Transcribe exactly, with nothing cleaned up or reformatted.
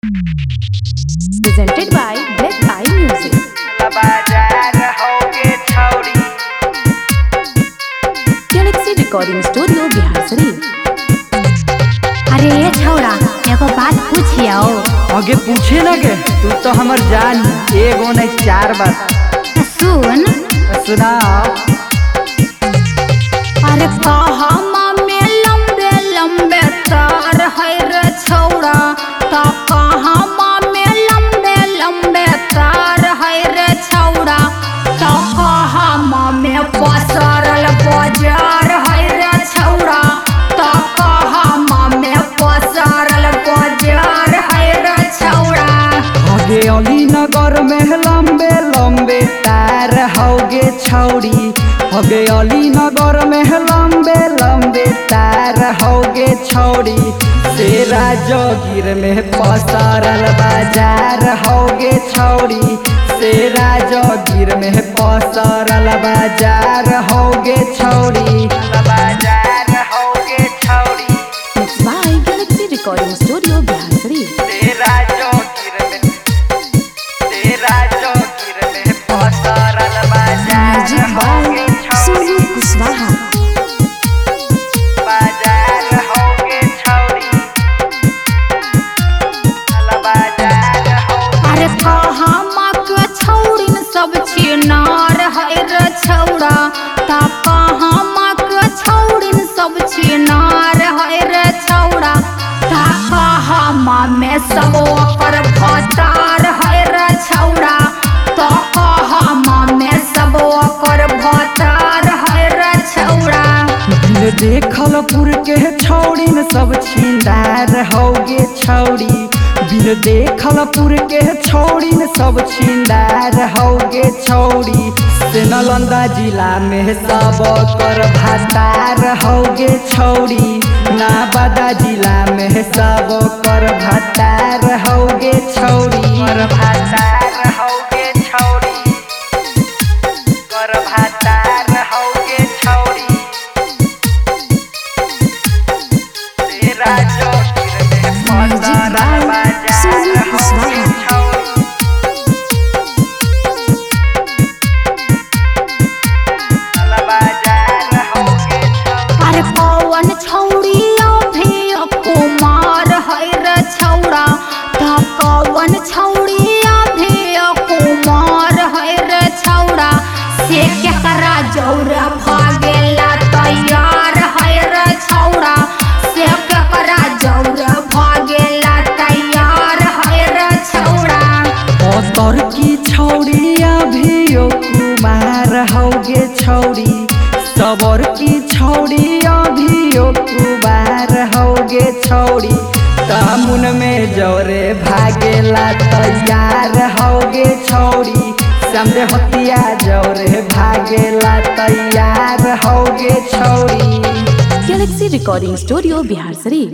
presented by Black Eye Music. बाजार होगे छौरी Galaxy Recording Studio, Bihar Sharif. अरे ये छौड़ा एगो बात पूछियो। आगे पूछे लगे तू तो हमर जान एगो नहीं चार बात सुन सुनाओ। अरे कहमा में लंबे लंबे तार है रे छौड़ा, तो कहमा में लंबे लंबे तार है रे छौड़ा, तो कहमा में पसरल बाजार है रे छौड़ा, तो कहमा में पसरल बाजार है रे छौड़ा। आगे अली नगर में लंबे लंबे तार होगे छौरी, आगे अली नगर में लंबे लंबे तार होगे छौरी, तेरा जोगिर में पसरल बाजार होगे छौरी, तेरा जोगिर में पसरल बाजार होगे छौरी, बाजार होगे छौरी, Mixed by Galaxy Recording Studio, Bihar Sharif. तेरा जोगिर में तेरा जोगिर में पसरल बाजार Music होगे by छौरी, Sonu Kuswaha। बाजार होगे छौरी, बाजार होगे अरे कहमा के छौड़िन सब छिनार है रे छौड़ा, ता कहमा के छौड़िन सब छिनार है रे छौड़ा, ता कहमा में सब ओकर भतार है रे छौड़ा, तो कहमा में सब ओकर भतार है रे छौड़ा। बिन देखल पुर के छौड़िन सब छिंदार होगे छौरी, बिन देखल पुर के छौड़िन सब छिंदार होगे छौरी, से नालंदा जिला में सब कर भातार होगे छौरी, नाबादा जिला में सब कर भातार होगे छौरी, कर भातार होगे छौरी, कर भातार होगे छौरी, तेरा जोगिर में पसरल बाजार होगे छौरी, बाजार होगे छौरी, अरे पवन छौड़ी अभी कुमार है रे छौड़ा, ता पवन छौड़ी अभी कुमार है रे छौड़ा, से केकरा जौरा भागेला तैयार है रे छौड़ा, से केकरा जौरा भागेला तैयार है रे छौड़ा। और की छौड़ी अभी कुमार होगे छौरी, सबर की छौड़ी अभी कुमार होगे छौरी, तामुन में जोरे भागेला तैयार होगे छौरी, समझे हतिया जोरे भागेला तैयार होगे छौरी। Galaxy Recording Studio, Bihar Sharif.